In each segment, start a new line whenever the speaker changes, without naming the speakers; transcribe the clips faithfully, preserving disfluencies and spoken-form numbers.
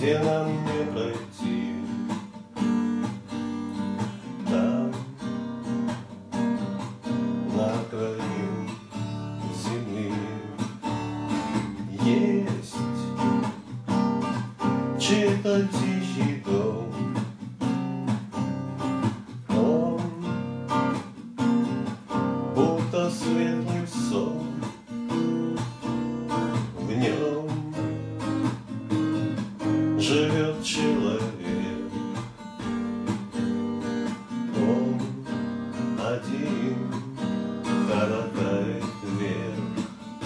где нам не пройти. Там, на краю земли, есть чей-то тихий дом. Он будто светлый сон. В нем живет человек. Он один коротает вверх.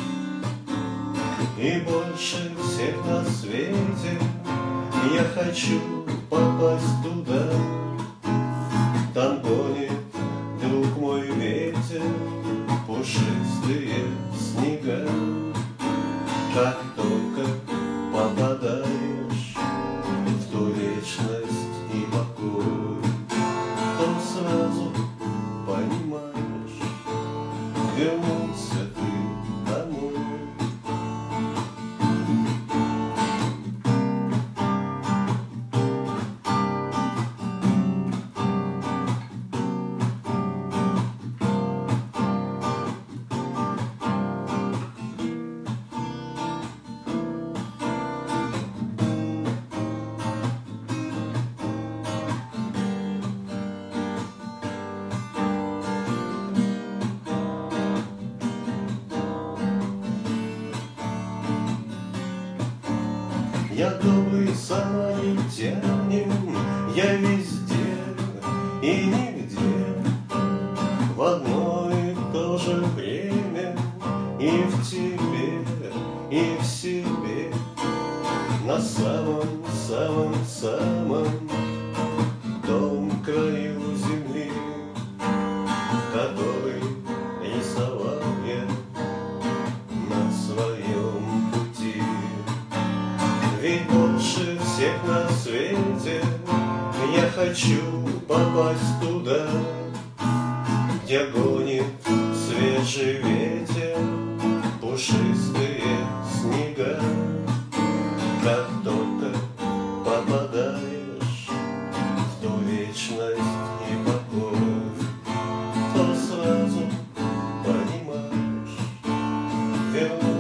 И больше всех на свете я хочу попасть туда. Там гонит, друг мой, ветер пушистые снега. Как только попадаешь в ту вечность и покой, то сразу понимаешь, вернулся ты домой. Я добрый самаритянин, я везде и нигде, в одно и то же время, и в тебе, и в себе, на самом-самом-самом том краю земли, который рисовал я на своем пути. Ведь больше всех на свете я хочу попасть туда, где гонит свежий ветер пушистые снега. Как только попадаешь в ту вечность и покой, то сразу понимаешь, вернуться